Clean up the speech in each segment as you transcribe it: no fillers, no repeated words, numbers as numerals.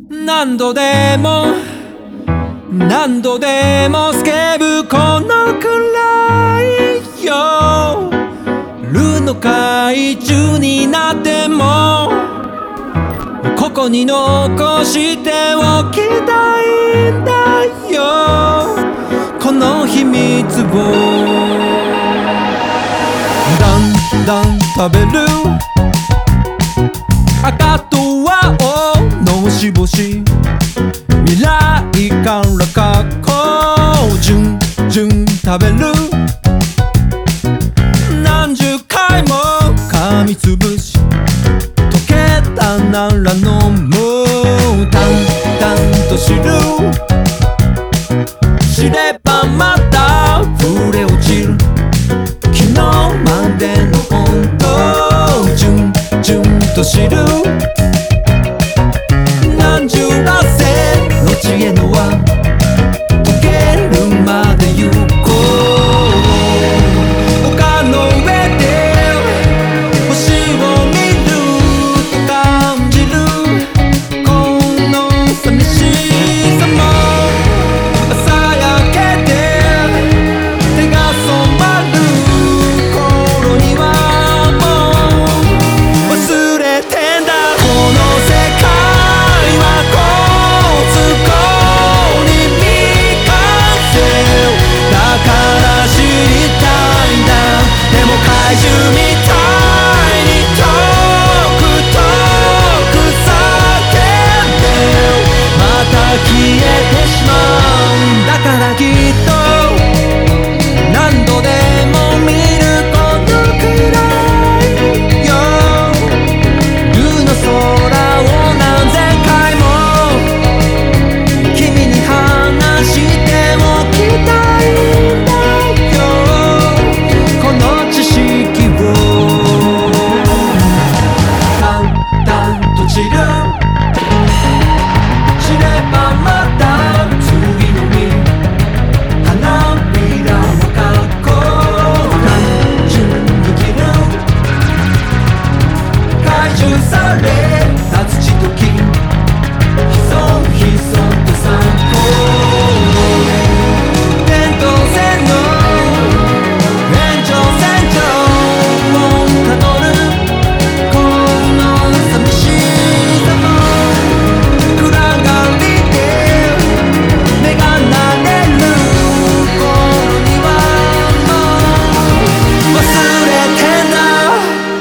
何度でも何度でもスケブこのくらいよ。ルの怪獣になってもここに残しておきたいんだよ、この秘密を。だんだん食べる赤と青のしぼし、未来から過去順々食べる。何十回も噛みつぶし溶けたなら飲む。淡々と知る、知ればまた触れ落ちる昨日までの本当。順々と知る何十らせの知恵の輪溶けるまで行こう。丘の上で星を見ると感じるこの寂しさも、朝焼けて手が染まる頃にはもう忘れてんだ。この世界はこうつこに未完成だから知りたいんだ。でも怪獣みたいに遠く遠く叫んでまた消えてしまうんだからきっと何度でも見るこのくらいよ。ルの空を何千回も君に話しておきたいんだよ、この知識を。淡々と散る、知ればまた次の日花びらは過去単純に切る回収された土と木ひそひそと散歩。電動線の延長線上をたどるこの寂しさも暗がりで目が慣れる頃にはもう忘れてんだ。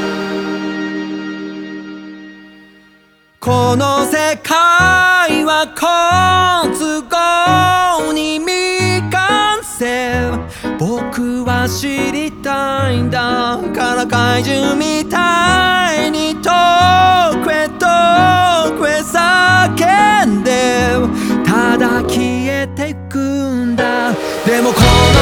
この世界は好都合に未完成、僕は知りたいんだから怪獣みたいに遠くへ遠くへ叫んでただ消えてくんだ。でもこの